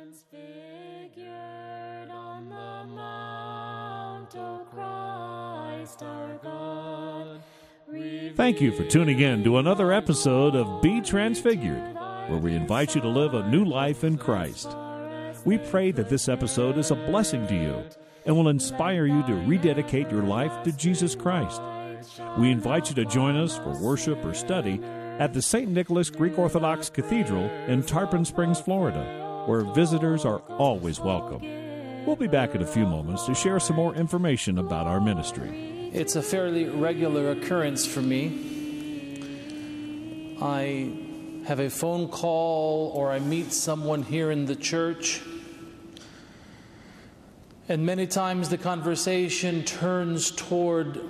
transfigured on the mount, O Christ our God. Thank you for tuning in to another episode of Be Transfigured, where we invite you to live a new life in Christ. We pray that this episode is a blessing to you and will inspire you to rededicate your life to Jesus Christ. We invite you to join us for worship or study at the St. Nicholas Greek Orthodox Cathedral in Tarpon Springs, Florida, where visitors are always welcome. We'll be back in a few moments to share some more information about our ministry. It's a fairly regular occurrence for me. I have a phone call or I meet someone here in the church, and many times the conversation turns toward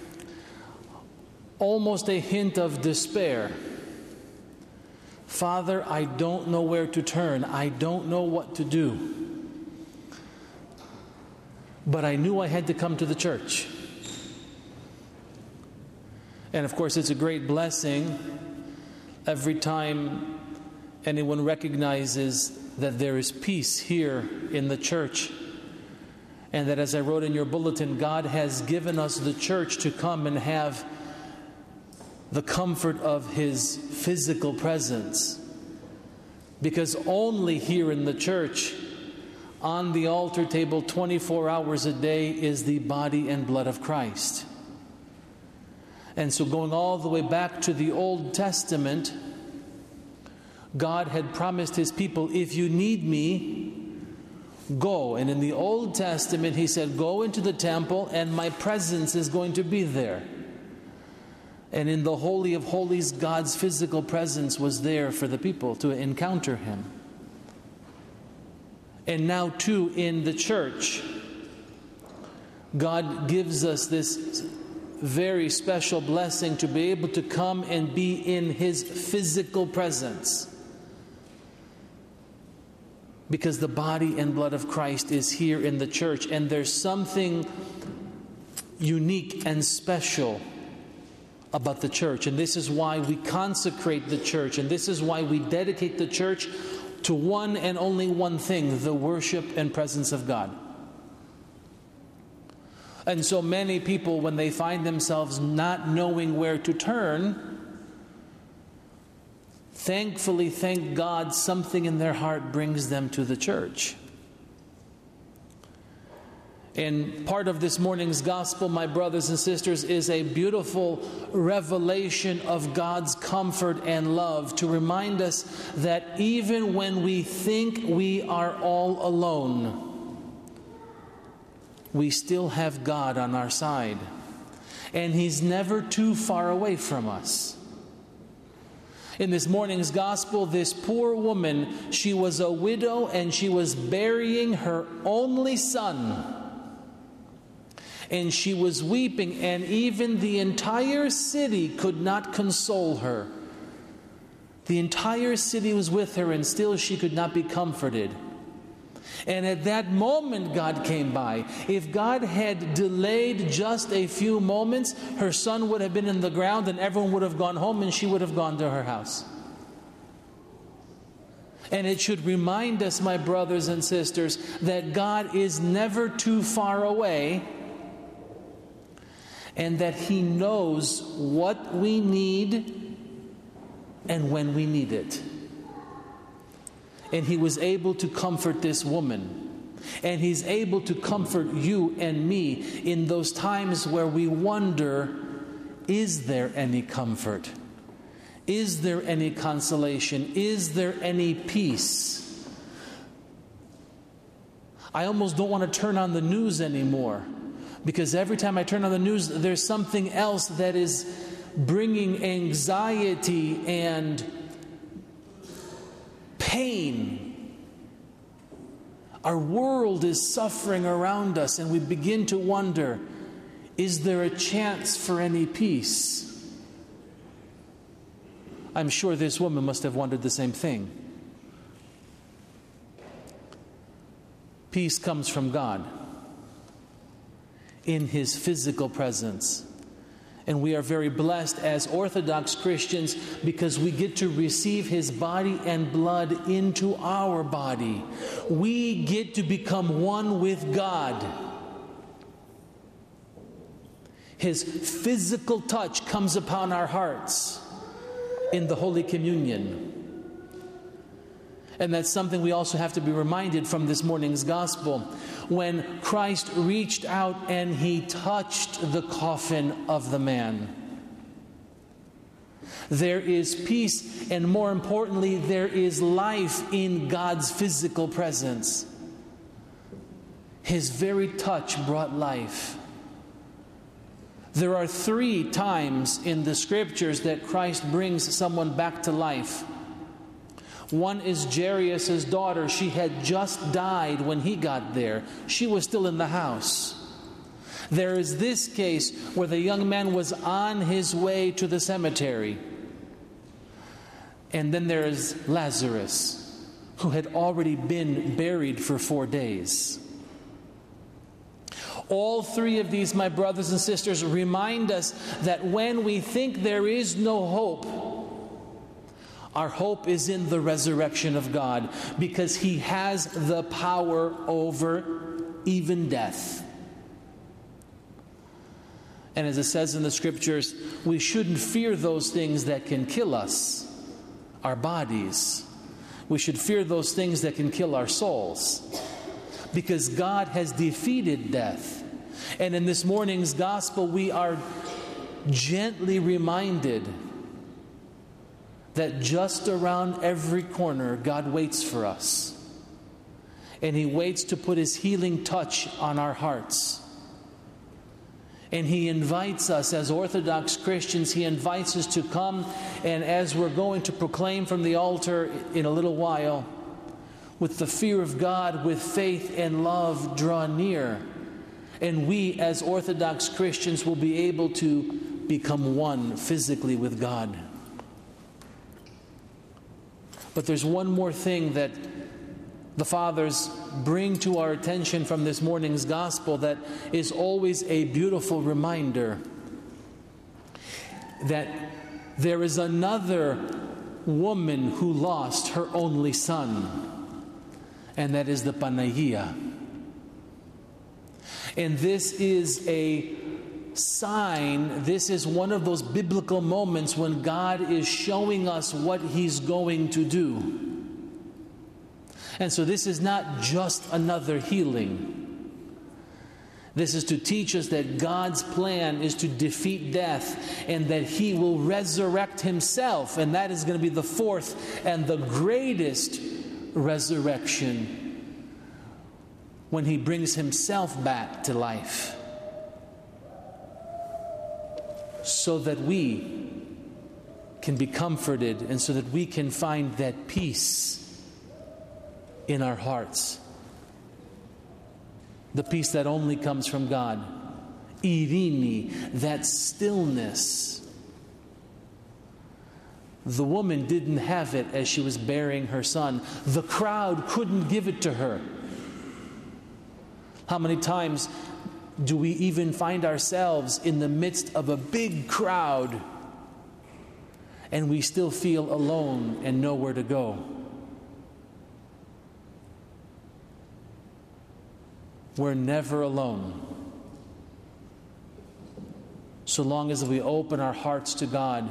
almost a hint of despair. Father, I don't know where to turn. I don't know what to do. But I knew I had to come to the church. And of course, it's a great blessing every time anyone recognizes that there is peace here in the church. And that, as I wrote in your bulletin, God has given us the church to come and have the comfort of His physical presence. Because only here in the church, on the altar table 24 hours a day, is the body and blood of Christ. And so going all the way back to the Old Testament, God had promised His people, if you need me, go. And in the Old Testament, He said, go into the temple and my presence is going to be there. And in the Holy of Holies, God's physical presence was there for the people to encounter Him. And now too, in the church, God gives us this very special blessing to be able to come and be in His physical presence. Because the body and blood of Christ is here in the church, and there's something unique and special about the church. And this is why we consecrate the church, and this is why we dedicate the church to one and only one thing: the worship and presence of God. And so many people, when they find themselves not knowing where to turn, thankfully, thank God, something in their heart brings them to the church. And part of this morning's gospel, my brothers and sisters, is a beautiful revelation of God's comfort and love to remind us that even when we think we are all alone, we still have God on our side. And He's never too far away from us. In this morning's gospel, this poor woman, she was a widow and she was burying her only son. And she was weeping, and even the entire city could not console her. The entire city was with her, and still she could not be comforted. And at that moment, God came by. If God had delayed just a few moments, her son would have been in the ground, and everyone would have gone home, and she would have gone to her house. And it should remind us, my brothers and sisters, that God is never too far away, and that He knows what we need and when we need it. And He was able to comfort this woman. And He's able to comfort you and me in those times where we wonder, is there any comfort? Is there any consolation? Is there any peace? I almost don't want to turn on the news anymore, because every time I turn on the news, there's something else that is bringing anxiety and pain. Our world is suffering around us, and we begin to wonder, is there a chance for any peace? I'm sure this woman must have wondered the same thing. Peace comes from God in His physical presence. And we are very blessed as Orthodox Christians because we get to receive His body and blood into our body. We get to become one with God. His physical touch comes upon our hearts in the Holy Communion. And that's something we also have to be reminded from this morning's Gospel. When Christ reached out and He touched the coffin of the man, there is peace, and more importantly, there is life in God's physical presence. His very touch brought life. There are 3 times in the Scriptures that Christ brings someone back to life. One is Jairus' daughter. She had just died when He got there. She was still in the house. There is this case where the young man was on his way to the cemetery. And then there is Lazarus, who had already been buried for 4 days. All 3 of these, my brothers and sisters, remind us that when we think there is no hope, our hope is in the resurrection of God, because He has the power over even death. And as it says in the Scriptures, we shouldn't fear those things that can kill us, our bodies. We should fear those things that can kill our souls, because God has defeated death. And in this morning's Gospel, we are gently reminded that just around every corner, God waits for us. And He waits to put His healing touch on our hearts. And He invites us as Orthodox Christians, He invites us to come, and as we're going to proclaim from the altar in a little while, with the fear of God, with faith and love, draw near. And we as Orthodox Christians will be able to become one physically with God. But there's one more thing that the Fathers bring to our attention from this morning's Gospel that is always a beautiful reminder that there is another woman who lost her only son, and that is the Panagia. And this is a sign, this is one of those biblical moments when God is showing us what He's going to do. And so this is not just another healing. This is to teach us that God's plan is to defeat death, and that He will resurrect Himself. And that is going to be the 4th and the greatest resurrection, when He brings Himself back to life, so that we can be comforted, and so that we can find that peace in our hearts. The peace that only comes from God. Irini, that stillness. The woman didn't have it as she was burying her son. The crowd couldn't give it to her. How many times do we even find ourselves in the midst of a big crowd and we still feel alone and nowhere to go? We're never alone. So long as we open our hearts to God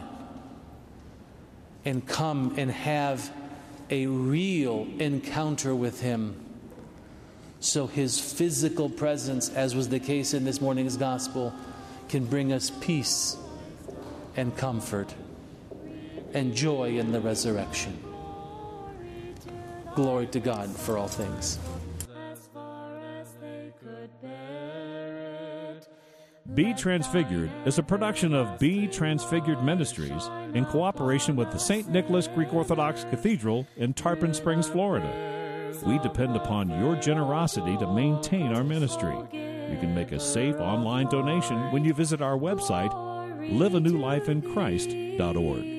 and come and have a real encounter with Him, so His physical presence, as was the case in this morning's Gospel, can bring us peace and comfort and joy in the resurrection. Glory to God for all things. Be Transfigured is a production of Be Transfigured Ministries in cooperation with the St. Nicholas Greek Orthodox Cathedral in Tarpon Springs, Florida. We depend upon your generosity to maintain our ministry. You can make a safe online donation when you visit our website, liveanewlifeinchrist.org.